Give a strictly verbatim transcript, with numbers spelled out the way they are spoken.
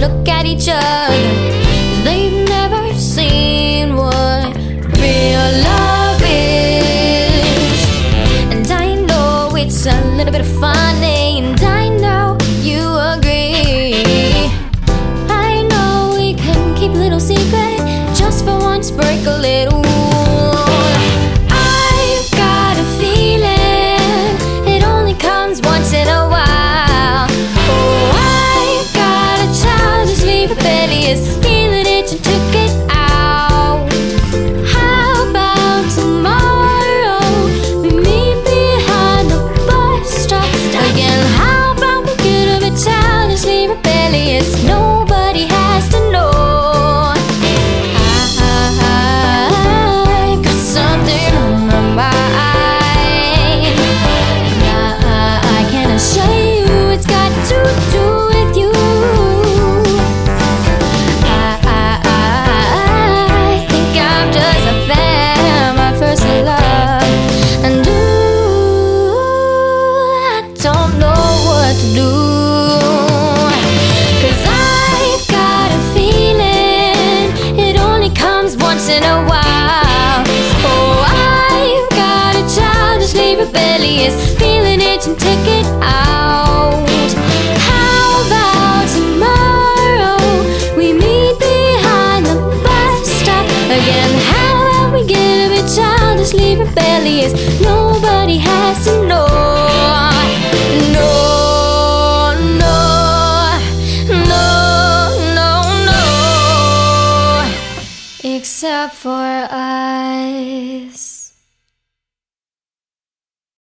look at each other, 'cause they've never seen what real love is. And I know it's a little bit funny, and I know you agree. I know we can keep a little secret, just for once break a little. I've got a feeling it only comes once in a while. Oh, I've got a childishly rebellious feeling it and took it out. How about tomorrow we meet behind the bus stop again? How about we get a bit childishly rebellious? Nobody has to know. I've got something on my mind, and I, I can assure you it's got to do with you. I, I, I think I'm just a fan, my first love, and ooh, I don't know what to do, 'cause I've got a feeling it only comes once in a while. Oh, I've got a childishly rebellious feeling it and took it out. How about tomorrow we meet behind the bus stop again? How about we get a bit childishly rebellious? Nobody has to know. No, no, no, no, no, except for